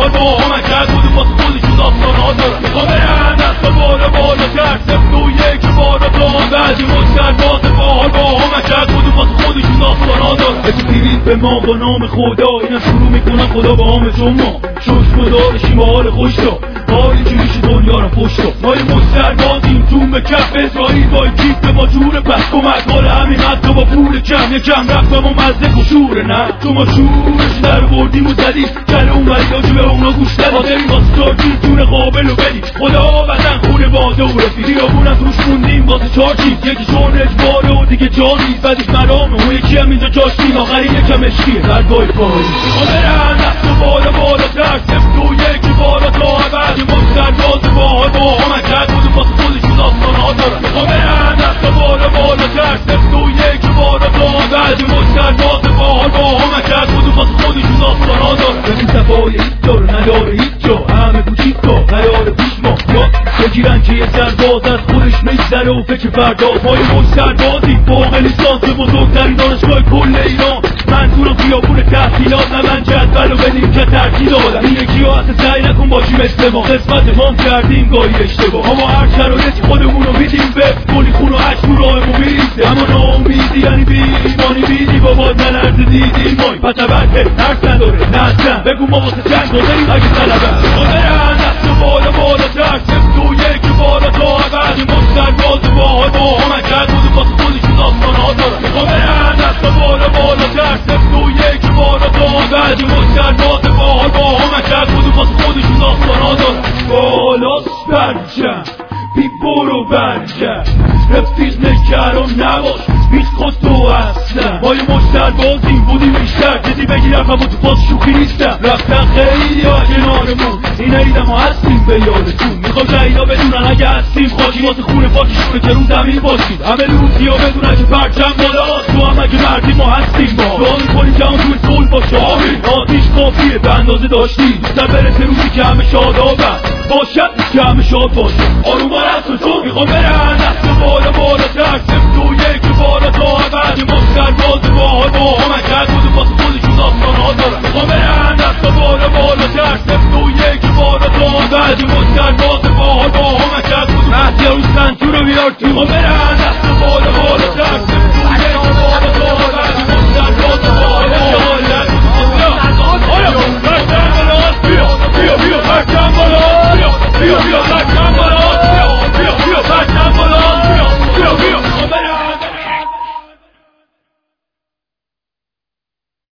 باها با هم کرد خودم واسه خودشون داستان‌ها دارن میخوام برن دستا بالا کرد سفت و یک بارا تا بعضی مشتر باز باها با هم کرد خودم واسه خودشون داستان‌ها دارن بسیرید به ما با نام خدا اینا شروع میکنن خدا با هم شما شوش گذارشیم با حال خوش دا حالی که میشه دنیا رو پشت دا ما یه مشتر بازیم جون به کف اسرائیل با کیف با جور پس کمک مال همین حتی با پول کم یکم رفتم و مزدک و شوره نه تو ما شورش در بردیم و زدیم کل اون وریاجو به اونا گوش دادیم داریم واسه چارچی جون قابل و بدیم خدا وطن خونه باده و رفیقی بیابونم توش موندیم واسه چارچی یکیشون اجباره و دیگه جا نیست بعدش مرامه اون یکی هم اینجا جاش نیم آخری یکم اشکیه در گای پایی میخوام برن دست و بالا تر سفت و یکی بارا تا بعد مشتر باز باها با هم کرد خودم واسه خودشون داستان‌ها دارن میخوام برن دست و بالا تر سفت و یکی بارا تا بعد مشتر باز باها با هم کرد خودم واسه خودشون داستان‌ها دارن ببین صفای هیچ داره نداره هیچ جا همه کوچیک تا خیال پیش ما یا بگیرن که یه سرباز از خودش میگذره و فکر فردا پای مشتر بازی فوق لیسانس بزرگترین دانشگاه کل ایران منظورم خیابون تحصیلات نه من جدول و بدیم که ترکیب دادم این یکی ها اصلا سعی نکن باشیم اشتباه قسمت ما کردیم گاهی اشتباه اما هر شرایطی خودمون رو میدیم به گلی خون و عشق رو راهمون میریزه اما ناامیدی یعنی بی ایمانی بیدی بابا نلرز دیدیم مای پس برده ترس نداره نه اصلا بگو ما واسه جنگ داریم اگه طلبه خودرن دست و بالا تر سفت و یکی بارا تا بعد مشتر باز باها با هم کرد خودم واسه خودشون داستان‌ها دارن خودرن دست و بالا تر سفت و یکی بارا تا بعد مشتر باز باها با هم کرد خودم واسه خودشون داستان‌ها دارن بالاست برجم بی برو برگرد رفیق نگران نباش هیچ خود تو اصلا ما یه مشتر بازیم بودیم بیشتر جدی بگیرم اما تو باز شوخی نیستم رفتن خیلی ها کنارمون این عیدم ها هستیم به یادتون میخوام جهیدا بدونن اگه هستیم خاکی واسه خونه پاکشونه که رو زمین باشید همه لوزی ها بدونن که پرچم بالاست تو هم اگه مردی ما هستیم با دعا میکنیم که هم توی صلح باشه آمین آتیش کافیه به اندازه داشتیم دوستر برسه روزی که همه شادابن باشد که همه شاد باشه آروم رست تو میخوام برن دست و بالا تر سفت و یکی بارا تا بعد مشتر باز باها با هم کرد خودم واسه خودشون داستان‌ها دارن میخوام برن دست و بالا تر سفت و یکی بارا تا بعد مشتر باز باها با هم کرد خودم مهدی رو سنتور رو بیار تو